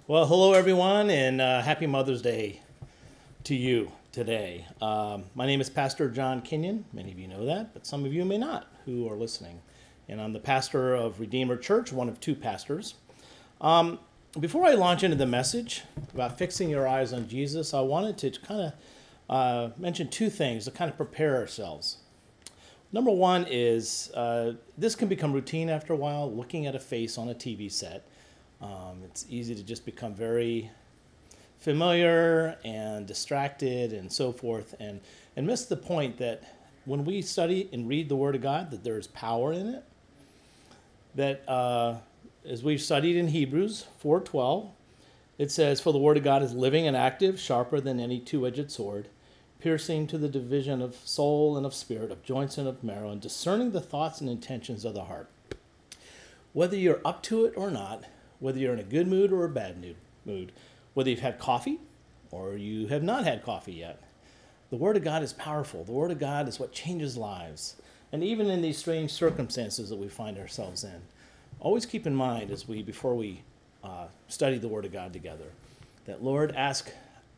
Well, hello everyone, and happy Mother's Day to you today. My name is Pastor John Kenyon. Many of you know that, but some of you may not who are listening. And I'm the pastor of Redeemer Church, one of two pastors. Before I launch into the message about fixing your eyes on Jesus, I wanted to kind of mention two things to kind of prepare ourselves. Number one is this can become routine after a while, looking at a face on a TV set. It's easy to just become very familiar and distracted and so forth and miss the point that when we study and read the Word of God, that there is power in it. That as we've studied in Hebrews 4:12, it says, "For the Word of God is living and active, sharper than any two-edged sword, piercing to the division of soul and of spirit, of joints and of marrow, and discerning the thoughts and intentions of the heart." Whether you're up to it or not, whether you're in a good mood or a bad mood, whether you've had coffee or you have not had coffee yet, the Word of God is powerful. The Word of God is what changes lives. And even in these strange circumstances that we find ourselves in, always keep in mind before we study the Word of God together, that Lord, ask,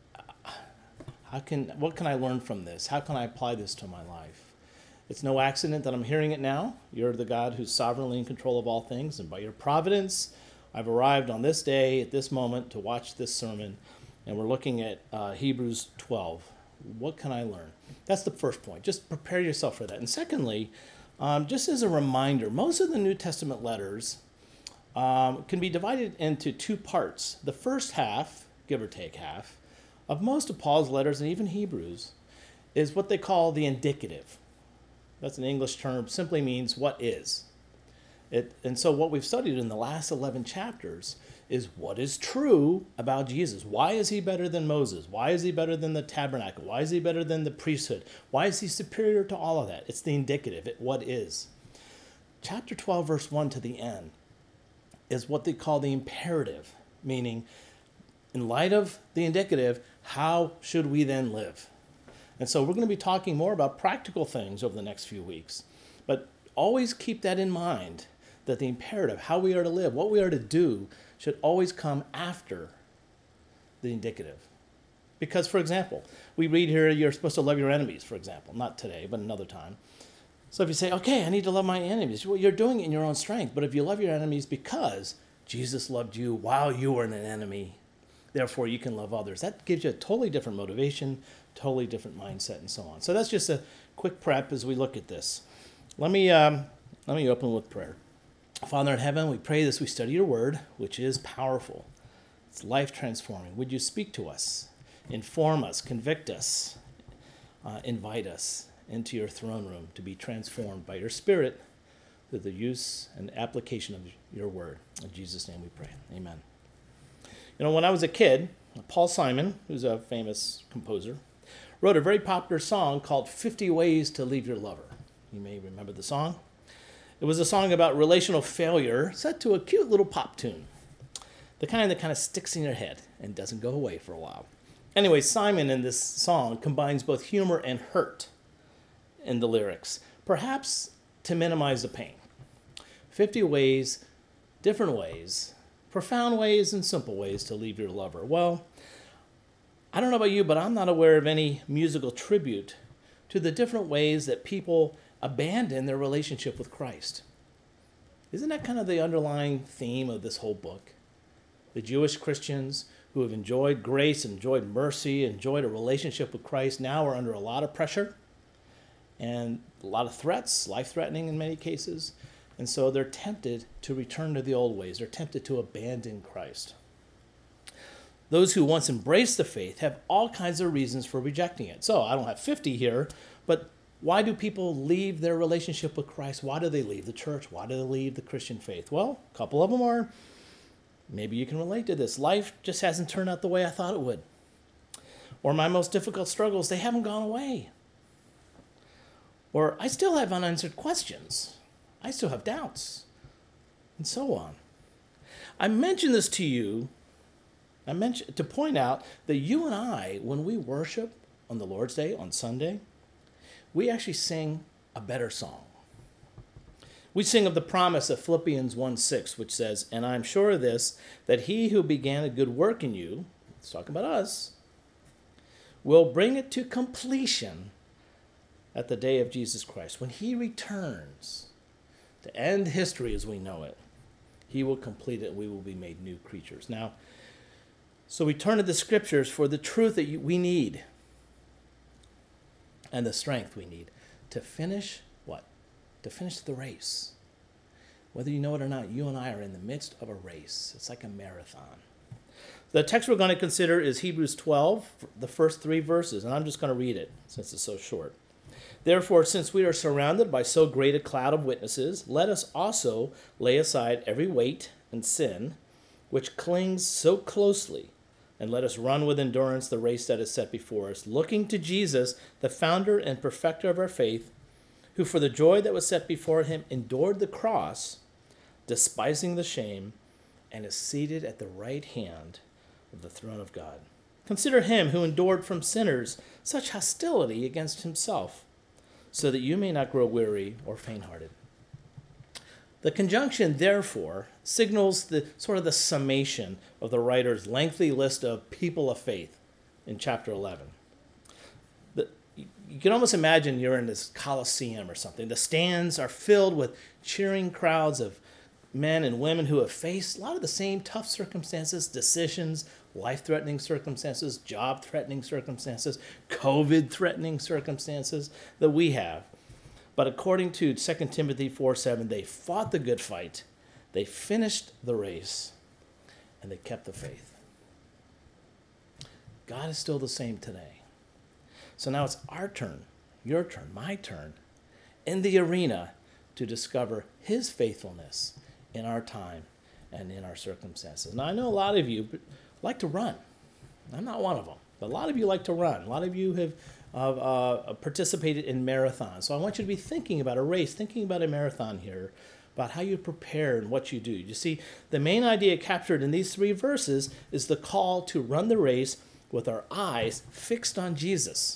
what can I learn from this? How can I apply this to my life? It's no accident that I'm hearing it now. You're the God who's sovereignly in control of all things, and by your providence, I've arrived on this day, at this moment, to watch this sermon, and we're looking at Hebrews 12. What can I learn? That's the first point. Just prepare yourself for that. And secondly, just as a reminder, most of the New Testament letters can be divided into two parts. The first half, give or take half, of most of Paul's letters, and even Hebrews, is what they call the indicative. That's an English term, simply means what is. And so what we've studied in the last 11 chapters is what is true about Jesus. Why is he better than Moses? Why is he better than the tabernacle? Why is he better than the priesthood? Why is he superior to all of that? It's the indicative, what is. Chapter 12, verse 1 to the end is what they call the imperative, meaning in light of the indicative, how should we then live? And so we're going to be talking more about practical things over the next few weeks. But always keep that in mind, that the imperative, how we are to live, what we are to do, should always come after the indicative. Because, for example, we read here you're supposed to love your enemies, for example. Not today, but another time. So if you say, okay, I need to love my enemies, well, you're doing it in your own strength. But if you love your enemies because Jesus loved you while you were an enemy, therefore you can love others. That gives you a totally different motivation, totally different mindset, and so on. So that's just a quick prep as we look at this. Let me open with prayer. Father in heaven, we pray this we study your word, which is powerful. It's life-transforming. Would you speak to us, inform us, convict us, invite us into your throne room to be transformed by your Spirit through the use and application of your word. In Jesus' name we pray. Amen. You know, when I was a kid, Paul Simon, who's a famous composer, wrote a very popular song called 50 Ways to Leave Your Lover. You may remember the song. It was a song about relational failure set to a cute little pop tune. The kind that kind of sticks in your head and doesn't go away for a while. Anyway, Simon in this song combines both humor and hurt in the lyrics, perhaps to minimize the pain. 50 ways, different ways, profound ways and simple ways to leave your lover. Well, I don't know about you, but I'm not aware of any musical tribute to the different ways that people abandon their relationship with Christ. Isn't that kind of the underlying theme of this whole book? The Jewish Christians who have enjoyed grace, enjoyed mercy, enjoyed a relationship with Christ now are under a lot of pressure and a lot of threats, life-threatening in many cases. And so they're tempted to return to the old ways. They're tempted to abandon Christ. Those who once embraced the faith have all kinds of reasons for rejecting it. So I don't have 50 here, but why do people leave their relationship with Christ? Why do they leave the church? Why do they leave the Christian faith? Well, a couple of them are, maybe you can relate to this. Life just hasn't turned out the way I thought it would. Or my most difficult struggles, they haven't gone away. Or I still have unanswered questions. I still have doubts. And so on. I mention this to you, to point out that you and I, when we worship on the Lord's Day, on Sunday, we actually sing a better song. We sing of the promise of Philippians 1:6, which says, "And I'm sure of this, that he who began a good work in you," it's talking about us, "will bring it to completion at the day of Jesus Christ." When he returns to end history as we know it, he will complete it and we will be made new creatures. Now, so we turn to the scriptures for the truth that we need and the strength we need to finish what? To finish the race. Whether you know it or not, you and I are in the midst of a race. It's like a marathon. The text we're going to consider is Hebrews 12, the first 3 verses, and I'm just going to read it since it's so short. "Therefore, since we are surrounded by so great a cloud of witnesses, let us also lay aside every weight and sin which clings so closely, and let us run with endurance the race that is set before us, looking to Jesus, the founder and perfecter of our faith, who for the joy that was set before him endured the cross, despising the shame, and is seated at the right hand of the throne of God. Consider him who endured from sinners such hostility against himself, so that you may not grow weary or faint-hearted." The conjunction, therefore, signals the sort of the summation of the writer's lengthy list of people of faith in chapter 11. You can almost imagine you're in this Colosseum or something. The stands are filled with cheering crowds of men and women who have faced a lot of the same tough circumstances, decisions, life-threatening circumstances, job-threatening circumstances, COVID-threatening circumstances that we have. But according to 2 Timothy 4:7, they fought the good fight, they finished the race, and they kept the faith. God is still the same today. So now it's our turn, your turn, my turn, in the arena to discover his faithfulness in our time and in our circumstances. Now, I know a lot of you like to run. I'm not one of them, but a lot of you like to run. A lot of you have participated in marathons. So I want you to be thinking about a race, thinking about a marathon here, about how you prepare and what you do. You see, the main idea captured in these 3 verses is the call to run the race with our eyes fixed on Jesus.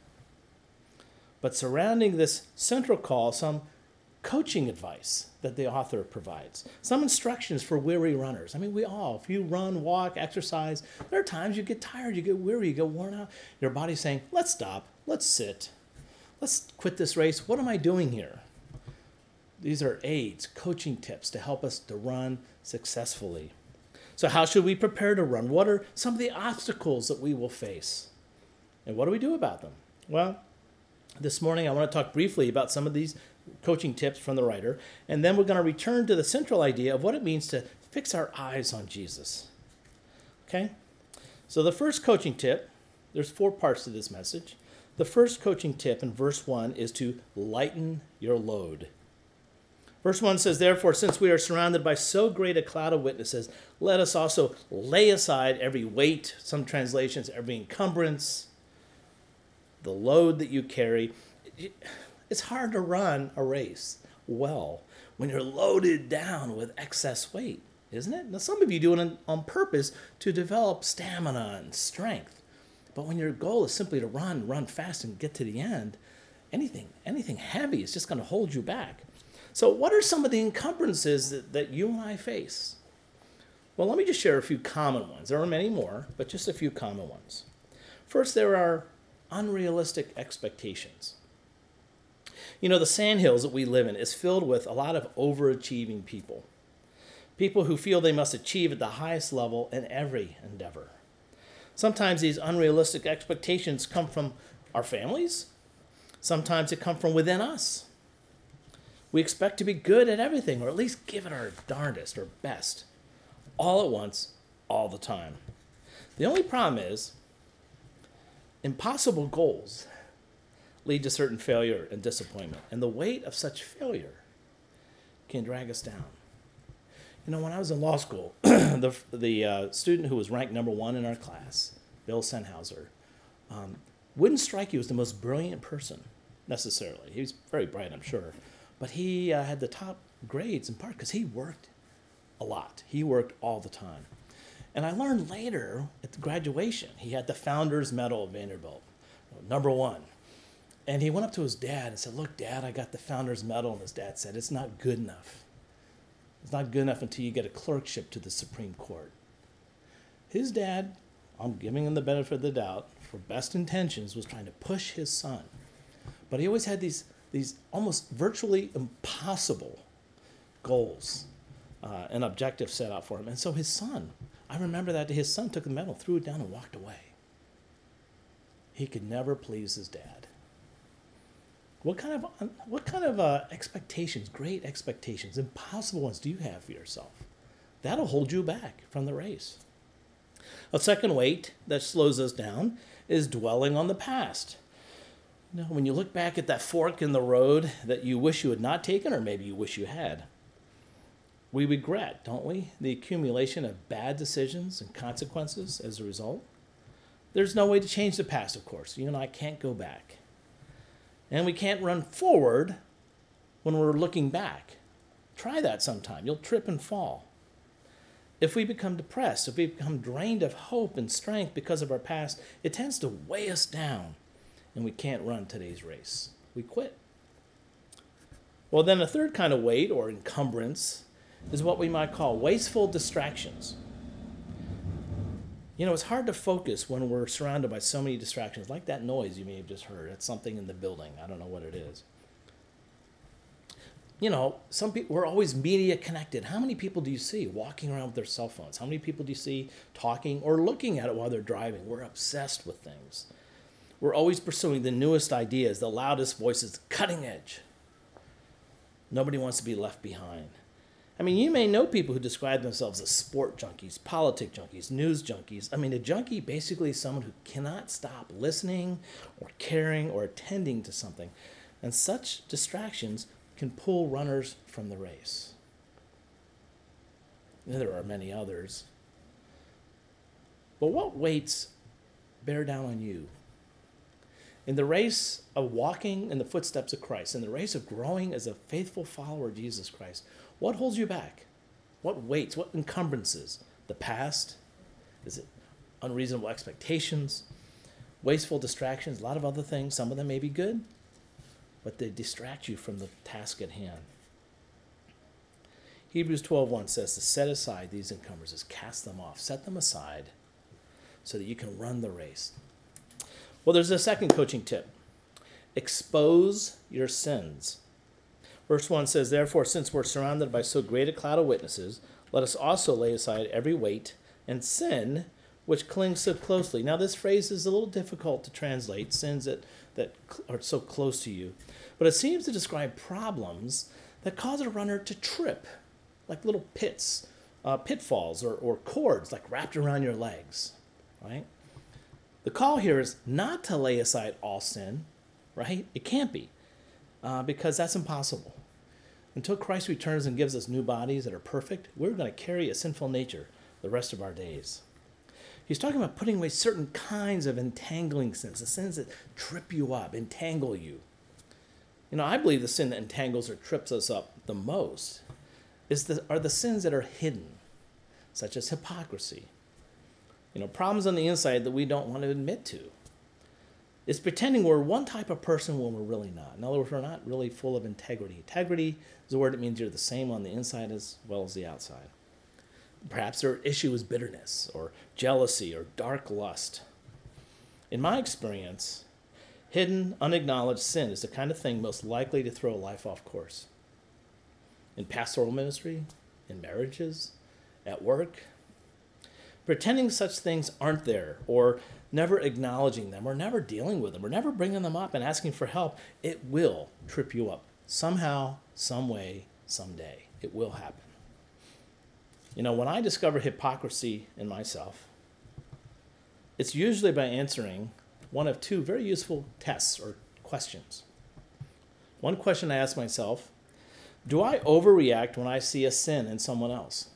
But surrounding this central call, some coaching advice that the author provides, some instructions for weary runners. I mean, if you run, walk, exercise, there are times you get tired, you get weary, you get worn out. Your body's saying, let's stop, let's sit, let's quit this race. What am I doing here? These are aids, coaching tips to help us to run successfully. So how should we prepare to run? What are some of the obstacles that we will face? And what do we do about them? Well, this morning I want to talk briefly about some of these coaching tips from the writer, and then we're going to return to the central idea of what it means to fix our eyes on Jesus. Okay? So the first coaching tip, there's 4 parts to this message. The first coaching tip in verse 1 is to lighten your load. Verse 1 says, "Therefore, since we are surrounded by so great a cloud of witnesses, let us also lay aside every weight," some translations, "every encumbrance, the load that you carry." It's hard to run a race well when you're loaded down with excess weight, isn't it? Now, some of you do it on purpose to develop stamina and strength. But when your goal is simply to run fast and get to the end, anything heavy is just going to hold you back. So what are some of the encumbrances that you and I face? Well, let me just share a few common ones. There are many more, but just a few common ones. First, there are unrealistic expectations. You know, the sandhills that we live in is filled with a lot of overachieving people. People who feel they must achieve at the highest level in every endeavor. Sometimes these unrealistic expectations come from our families. Sometimes it comes from within us. We expect to be good at everything, or at least give it our darndest or best, all at once, all the time. The only problem is, impossible goals lead to certain failure and disappointment, and the weight of such failure can drag us down. You know, when I was in law school, the student who was ranked number 1 in our class, Bill Sennhauser, wouldn't strike you as the most brilliant person necessarily. He was very bright, I'm sure, but he had the top grades in part because he worked a lot. He worked all the time. And I learned later at the graduation, he had the Founders Medal of Vanderbilt, number 1. And he went up to his dad and said, "Look, Dad, I got the founder's medal." And his dad said, "It's not good enough. It's not good enough until you get a clerkship to the Supreme Court." His dad, I'm giving him the benefit of the doubt, for best intentions, was trying to push his son. But he always had these almost virtually impossible goals and objectives set out for him. And so his son, I remember that his son took the medal, threw it down, and walked away. He could never please his dad. What kind of expectations, great expectations, impossible ones do you have for yourself? That'll hold you back from the race. A second weight that slows us down is dwelling on the past. You know, when you look back at that fork in the road that you wish you had not taken, or maybe you wish you had, we regret, don't we, the accumulation of bad decisions and consequences as a result. There's no way to change the past, of course. You and I can't go back. And we can't run forward when we're looking back. Try that sometime. You'll trip and fall. If we become depressed, if we become drained of hope and strength because of our past, it tends to weigh us down, and we can't run today's race. We quit. Well, then a third kind of weight, or encumbrance, is what we might call wasteful distractions. You know, it's hard to focus when we're surrounded by so many distractions, like that noise you may have just heard. It's something in the building. I don't know what it is. You know, some people, we're always media connected. How many people do you see walking around with their cell phones? How many people do you see talking or looking at it while they're driving? We're obsessed with things. We're always pursuing the newest ideas, the loudest voices, cutting edge. Nobody wants to be left behind. I mean, you may know people who describe themselves as sport junkies, politic junkies, news junkies. I mean, a junkie basically is someone who cannot stop listening or caring or attending to something. And such distractions can pull runners from the race. There are many others. But what weights bear down on you? In the race of walking in the footsteps of Christ, in the race of growing as a faithful follower of Jesus Christ, what holds you back? What weights? What encumbrances? The past? Is it unreasonable expectations? Wasteful distractions? A lot of other things. Some of them may be good, but they distract you from the task at hand. Hebrews 12:1 says to set aside these encumbrances, cast them off, set them aside so that you can run the race. Well, there's a second coaching tip. Expose your sins. Verse 1 says, therefore, since we're surrounded by so great a cloud of witnesses, let us also lay aside every weight and sin which clings so closely. Now, this phrase is a little difficult to translate, sins that are so close to you. But it seems to describe problems that cause a runner to trip, like little pitfalls or cords like wrapped around your legs, right? The call here is not to lay aside all sin, right? It can't be, because that's impossible. Until Christ returns and gives us new bodies that are perfect, we're going to carry a sinful nature the rest of our days. He's talking about putting away certain kinds of entangling sins, the sins that trip you up, entangle you. You know, I believe the sin that entangles or trips us up the most are the sins that are hidden, such as hypocrisy. You know, problems on the inside that we don't want to admit to. It's pretending we're one type of person when we're really not. In other words, we're not really full of integrity. Integrity is a word that means you're the same on the inside as well as the outside. Perhaps their issue is bitterness or jealousy or dark lust. In my experience, hidden, unacknowledged sin is the kind of thing most likely to throw life off course. In pastoral ministry, in marriages, at work, pretending such things aren't there, or never acknowledging them, or never dealing with them, or never bringing them up and asking for help, it will trip you up. Somehow, some way, someday. It will happen. You know, when I discover hypocrisy in myself, it's usually by answering one of two very useful tests or questions. One question I ask myself, do I overreact when I see a sin in someone else?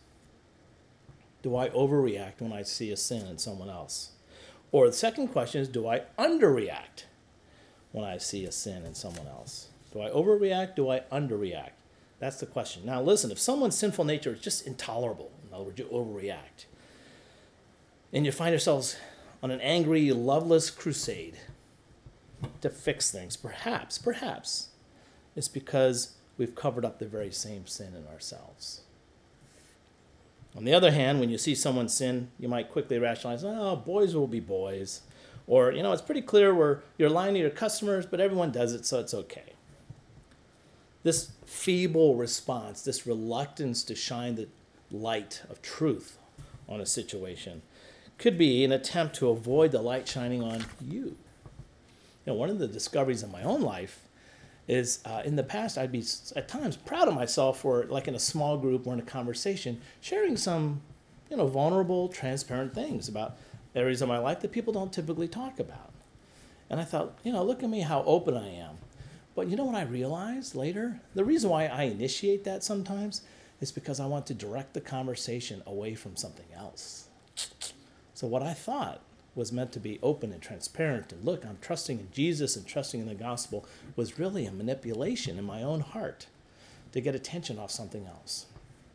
Do I overreact when I see a sin in someone else? Or the second question is, do I underreact when I see a sin in someone else? Do I overreact? Do I underreact? That's the question. Now listen, if someone's sinful nature is just intolerable, in other words, you overreact, and you find yourselves on an angry, loveless crusade, to fix things, perhaps, it's because we've covered up the very same sin in ourselves. On the other hand, when you see someone sin, you might quickly rationalize, oh, boys will be boys. Or, it's pretty clear where you're lying to your customers, but everyone does it, so it's okay. This feeble response, this reluctance to shine the light of truth on a situation, could be an attempt to avoid the light shining on you. One of the discoveries in my own life is in the past, I'd be at times proud of myself for, like in a small group or in a conversation, sharing some, vulnerable, transparent things about areas of my life that people don't typically talk about. And I thought, look at me, how open I am. But you know what I realized later? The reason why I initiate that sometimes is because I want to direct the conversation away from something else. So what I thought was meant to be open and transparent and look, I'm trusting in Jesus and trusting in the gospel, was really a manipulation in my own heart to get attention off something else.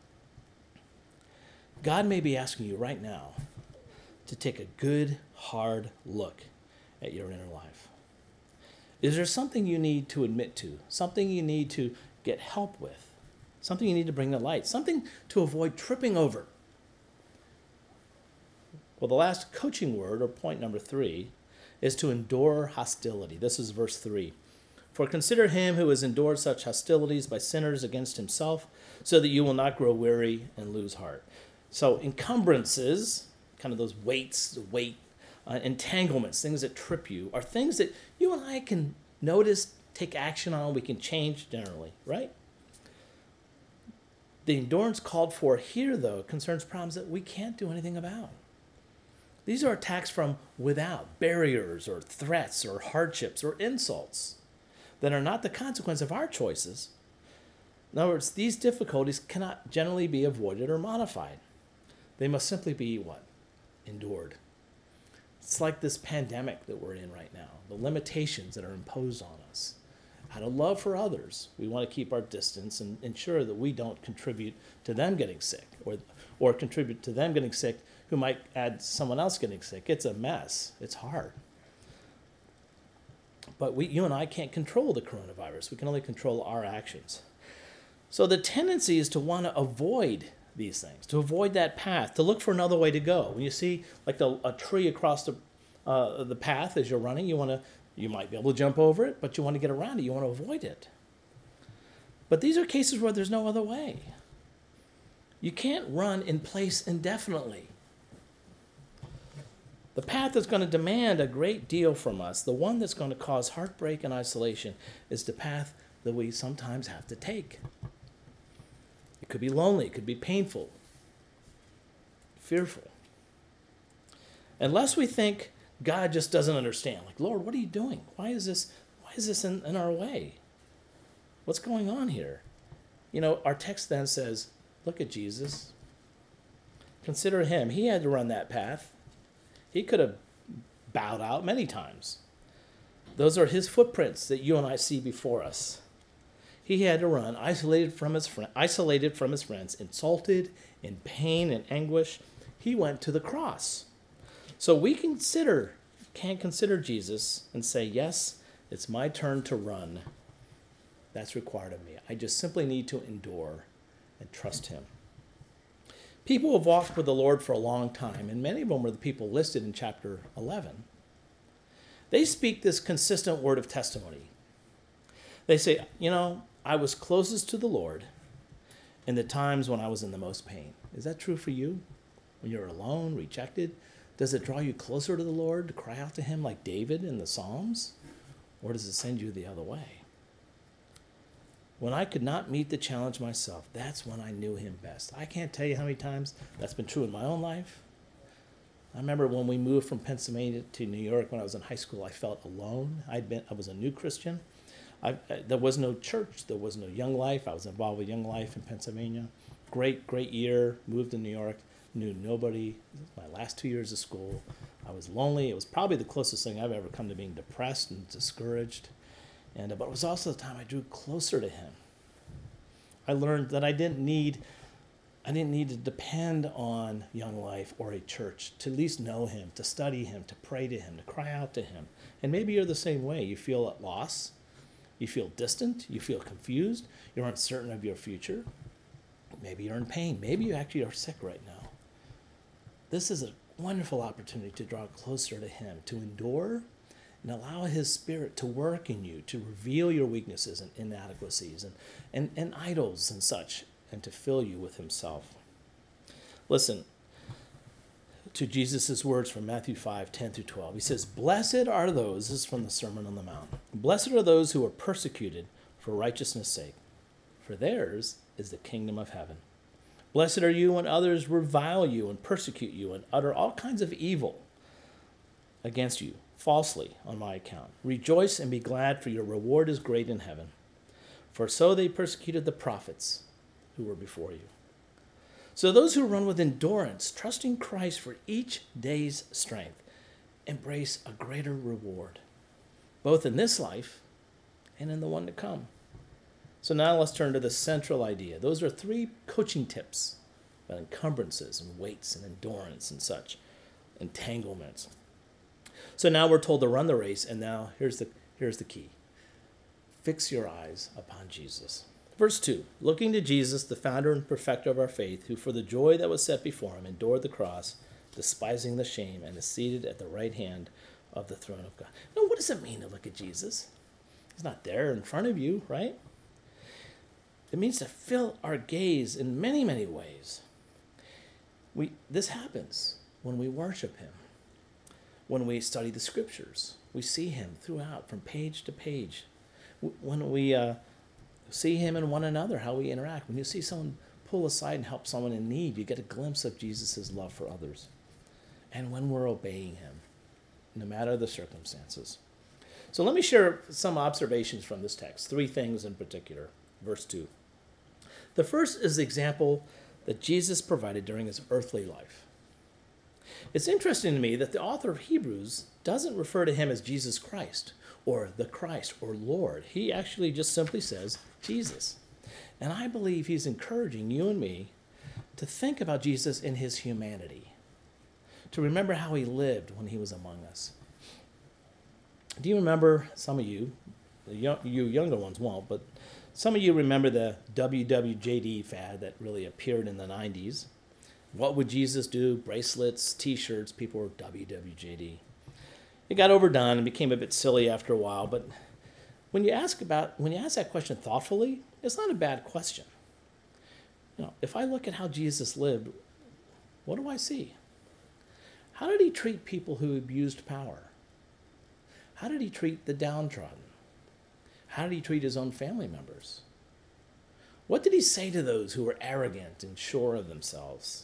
God may be asking you right now to take a good, hard look at your inner life. Is there something you need to admit to, something you need to get help with, something you need to bring to light, something to avoid tripping over? Well, the last coaching word, or point number 3, is to endure hostility. This is verse 3. For consider him who has endured such hostilities by sinners against himself, so that you will not grow weary and lose heart. So encumbrances, kind of those weights, entanglements, things that trip you, are things that you and I can notice, take action on, we can change generally, right? The endurance called for here, though, concerns problems that we can't do anything about. These are attacks from without, barriers or threats or hardships or insults that are not the consequence of our choices. In other words, these difficulties cannot generally be avoided or modified. They must simply be what? Endured. It's like this pandemic that we're in right now, the limitations that are imposed on us. Out of love for others, we want to keep our distance and ensure that we don't contribute to them getting sick or contribute to them getting sick who might add someone else getting sick. It's a mess. It's hard. But you and I can't control the coronavirus. We can only control our actions. So the tendency is to want to avoid these things, to avoid that path, to look for another way to go. When you see like a tree across the path as you're running, you might be able to jump over it, but you want to get around it. You want to avoid it. But these are cases where there's no other way. You can't run in place indefinitely. The path that's going to demand a great deal from us, the one that's going to cause heartbreak and isolation, is the path that we sometimes have to take. It could be lonely, it could be painful, fearful. Unless we think God just doesn't understand, like, Lord, what are you doing? Why is this in our way? What's going on here? Our text then says, look at Jesus. Consider him. He had to run that path. He could have bowed out many times. Those are his footprints that you and I see before us. He had to run, isolated from his friends, insulted, in pain and anguish. He went to the cross. So we can consider Jesus and say, yes, it's my turn to run. That's required of me. I just simply need to endure and trust him. People have walked with the Lord for a long time, and many of them were the people listed in chapter 11. They speak this consistent word of testimony. They say, I was closest to the Lord in the times when I was in the most pain. Is that true for you? When you're alone, rejected, does it draw you closer to the Lord to cry out to him like David in the Psalms? Or does it send you the other way? When I could not meet the challenge myself, that's when I knew him best. I can't tell you how many times that's been true in my own life. I remember when we moved from Pennsylvania to New York when I was in high school, I felt alone. I was a new Christian. There was no church. There was no Young Life. I was involved with Young Life in Pennsylvania. Great year. Moved to New York. Knew nobody. My last 2 years of school. I was lonely. It was probably the closest thing I've ever come to being depressed and discouraged. But it was also the time I drew closer to him. I learned that I didn't need I didn't need to depend on Young Life or a church to at least know him, to study him, to pray to him, to cry out to him. And maybe you're the same way. You feel at loss. You feel distant. You feel confused. You're uncertain of your future. Maybe you're in pain. Maybe you actually are sick right now. This is a wonderful opportunity to draw closer to him, to endure and allow his Spirit to work in you, to reveal your weaknesses and inadequacies and idols and such, and to fill you with himself. Listen to Jesus' words from Matthew 5:10-12. He says, "Blessed are those," this is from the Sermon on the Mount, "blessed are those who are persecuted for righteousness' sake, for theirs is the kingdom of heaven. Blessed are you when others revile you and persecute you and utter all kinds of evil against you falsely on my account. Rejoice and be glad, for your reward is great in heaven. For so they persecuted the prophets who were before you." So those who run with endurance, trusting Christ for each day's strength, embrace a greater reward, both in this life and in the one to come. So now let's turn to the central idea. Those are 3 coaching tips about encumbrances and weights and endurance and such, entanglements. So now we're told to run the race, and now here's the key. Fix your eyes upon Jesus. Verse 2, "Looking to Jesus, the founder and perfecter of our faith, who for the joy that was set before him endured the cross, despising the shame, and is seated at the right hand of the throne of God." Now, what does it mean to look at Jesus? He's not there in front of you, right? It means to fill our gaze in many, many ways. This happens when we worship him, when we study the scriptures. We see him throughout, from page to page. When we see him in one another, how we interact. When you see someone pull aside and help someone in need, you get a glimpse of Jesus' love for others. And when we're obeying him, no matter the circumstances. So let me share some observations from this text, 3 things in particular. Verse 2. The first is the example that Jesus provided during his earthly life. It's interesting to me that the author of Hebrews doesn't refer to him as Jesus Christ or the Christ or Lord. He actually just simply says Jesus. And I believe he's encouraging you and me to think about Jesus in his humanity, to remember how he lived when he was among us. Do you remember, some of you, you younger ones won't, but some of you remember the WWJD fad that really appeared in the 90s. What would Jesus do? Bracelets, T-shirts, people were WWJD. It got overdone and became a bit silly after a while, but when you ask that question thoughtfully, it's not a bad question. If I look at how Jesus lived, what do I see? How did he treat people who abused power? How did he treat the downtrodden? How did he treat his own family members? What did he say to those who were arrogant and sure of themselves?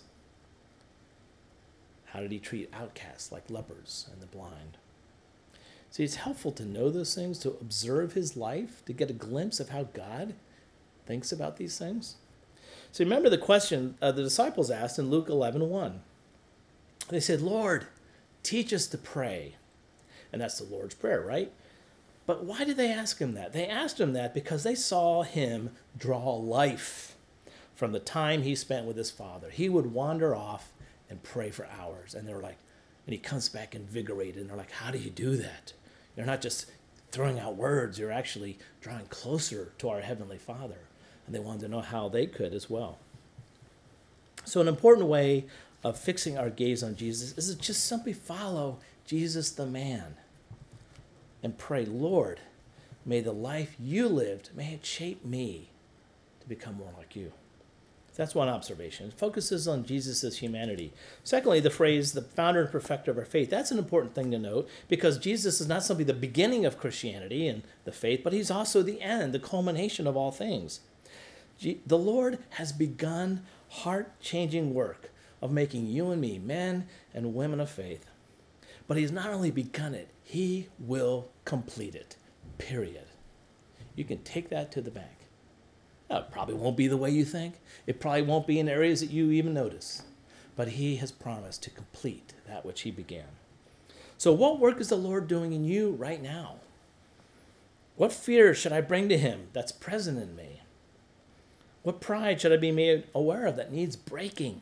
How did he treat outcasts like lepers and the blind? See, it's helpful to know those things, to observe his life, to get a glimpse of how God thinks about these things. So remember the question the disciples asked in Luke 11:1. They said, "Lord, teach us to pray." And that's the Lord's Prayer, right? But why did they ask him that? They asked him that because they saw him draw life from the time he spent with his Father. He would wander off and pray for hours. And they're like, and he comes back invigorated. And they're like, "How do you do that? You're not just throwing out words. You're actually drawing closer to our Heavenly Father." And they wanted to know how they could as well. So an important way of fixing our gaze on Jesus is to just simply follow Jesus the man and pray, "Lord, may the life you lived, may it shape me to become more like you." That's one observation. It focuses on Jesus' humanity. Secondly, the phrase, "the founder and perfecter of our faith." That's an important thing to note because Jesus is not simply the beginning of Christianity and the faith, but he's also the end, the culmination of all things. The Lord has begun heart-changing work of making you and me men and women of faith. But he's not only begun it, he will complete it, period. You can take that to the bank. Now, it probably won't be the way you think. It probably won't be in areas that you even notice. But he has promised to complete that which he began. So what work is the Lord doing in you right now? What fear should I bring to him that's present in me? What pride should I be made aware of that needs breaking?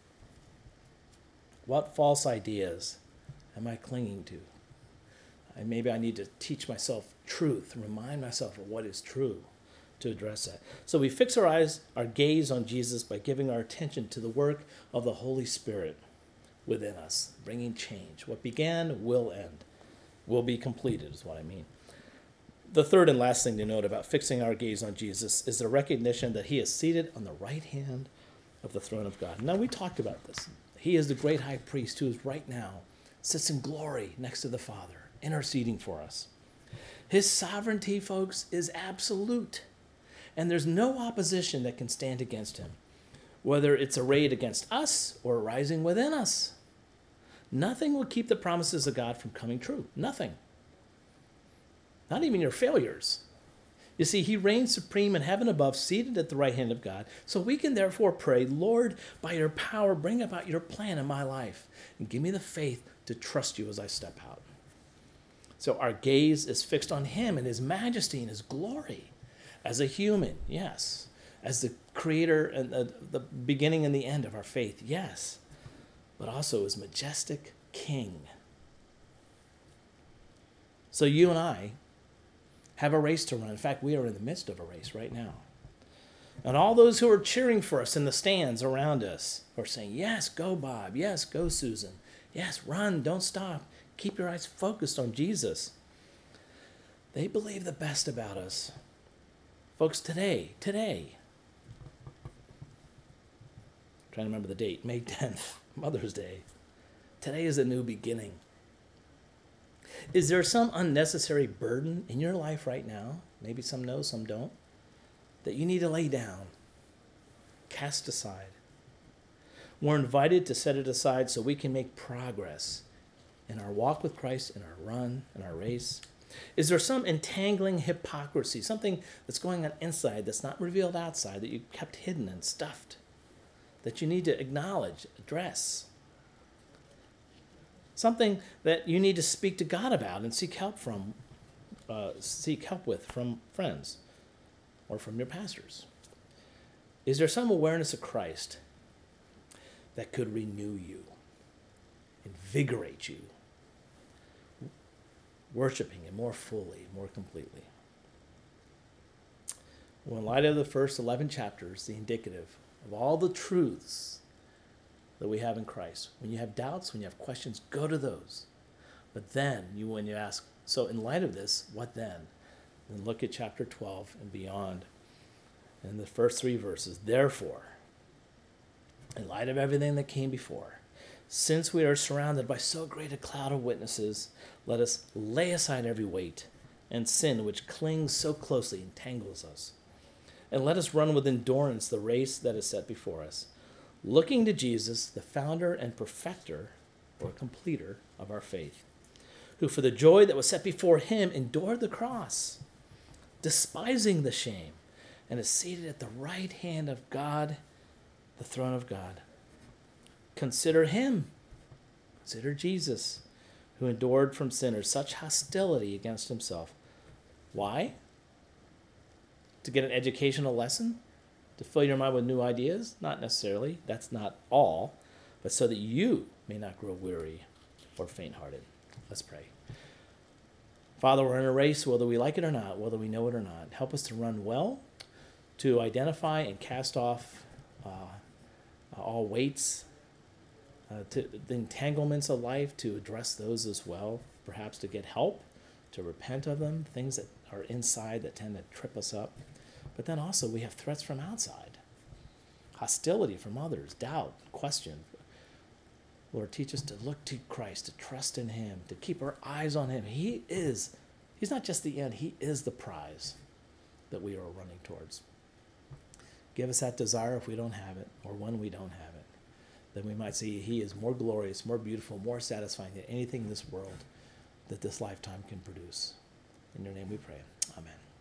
What false ideas am I clinging to? And maybe I need to teach myself truth, remind myself of what is true to address that. So we fix our eyes, our gaze on Jesus by giving our attention to the work of the Holy Spirit within us, bringing change. What began will end, will be completed is what I mean. The third and last thing to note about fixing our gaze on Jesus is the recognition that he is seated on the right hand of the throne of God. Now, we talked about this. He is the great high priest who is right now sits in glory next to the Father, interceding for us. His sovereignty, folks, is absolute, and there's no opposition that can stand against him, whether it's arrayed against us or arising within us. Nothing will keep the promises of God from coming true. Nothing. Not even your failures. You see, he reigns supreme in heaven above, seated at the right hand of God. So we can therefore pray, Lord, by your power, bring about your plan in my life and give me the faith to trust you as I step out. So our gaze is fixed on him and his majesty and his glory as a human, yes. As the creator and the beginning and the end of our faith, yes. But also as majestic king. So you and I have a race to run. In fact, we are in the midst of a race right now. And all those who are cheering for us in the stands around us are saying, yes, go Bob. Yes, go Susan. Yes, run, don't stop. Keep your eyes focused on Jesus. They believe the best about us. Folks, today, trying to remember the date, May 10th, Mother's Day. Today is a new beginning. Is there some unnecessary burden in your life right now? Maybe some know, some don't. That you need to lay down, cast aside. We're invited to set it aside so we can make progress in our walk with Christ, in our run, in our race. Is there some entangling hypocrisy, something that's going on inside that's not revealed outside, that you kept hidden and stuffed, that you need to acknowledge, address? Something that you need to speak to God about and seek help with from friends or from your pastors. Is there some awareness of Christ that could renew you, invigorate you, worshiping Him more fully, more completely? Well, in light of the first 11 chapters, the indicative of all the truths that we have in Christ. When you have doubts, when you have questions, go to those. But then, when you ask, so in light of this, what then? Then look at chapter 12 and beyond. In the first 3 verses, therefore, in light of everything that came before, since we are surrounded by so great a cloud of witnesses, let us lay aside every weight and sin which clings so closely and tangles us. And let us run with endurance the race that is set before us, looking to Jesus, the founder and perfecter, or completer, of our faith, who for the joy that was set before him endured the cross, despising the shame, and is seated at the right hand of God, the throne of God. Consider him, consider Jesus, who endured from sinners such hostility against himself. Why? To get an educational lesson? To fill your mind with new ideas? Not necessarily. That's not all. But so that you may not grow weary or faint-hearted. Let's pray. Father, we're in a race, whether we like it or not, whether we know it or not. Help us to run well, to identify and cast off all weights, to the entanglements of life, to address those as well, perhaps to get help, to repent of them, things that are inside that tend to trip us up. But then also we have threats from outside, hostility from others, doubt, question. Lord, teach us to look to Christ, to trust in him, to keep our eyes on him. He's not just the end, he is the prize that we are running towards. Give us that desire if we don't have it, or when we don't have it, then we might see he is more glorious, more beautiful, more satisfying than anything in this world that this lifetime can produce. In your name we pray. Amen.